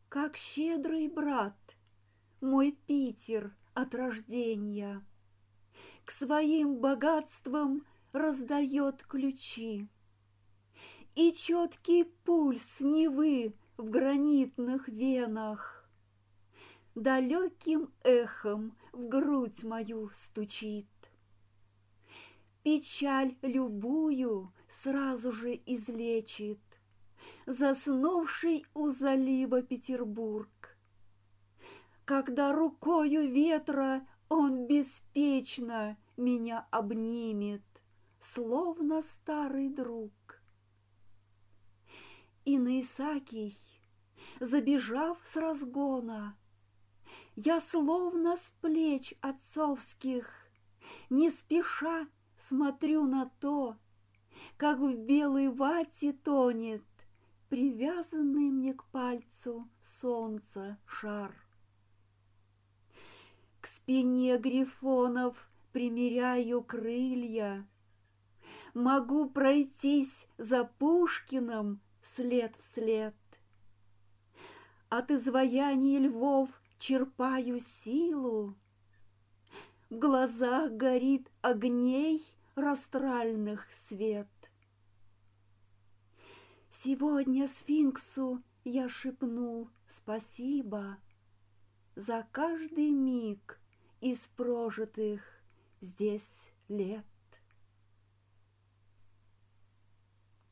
Как щедрый брат, мой Питер от рождения, к своим богатствам раздает ключи. И четкий пульс Невы в гранитных венах далеким эхом в грудь мою стучит. Печаль любую сразу же излечит заснувший у залива Петербург, когда рукою ветра он беспечно меня обнимет, словно старый друг. И на Исакий, забежав с разгона, я словно с плеч отцовских не спеша смотрю на то, как в белой вате тонет привязанный мне к пальцу солнца шар. К спине грифонов примеряю крылья, могу пройтись за Пушкиным след в след. От изваяний львов черпаю силу, в глазах горит огней растральных свет. Сегодня сфинксу я шепнул спасибо за каждый миг из прожитых здесь лет.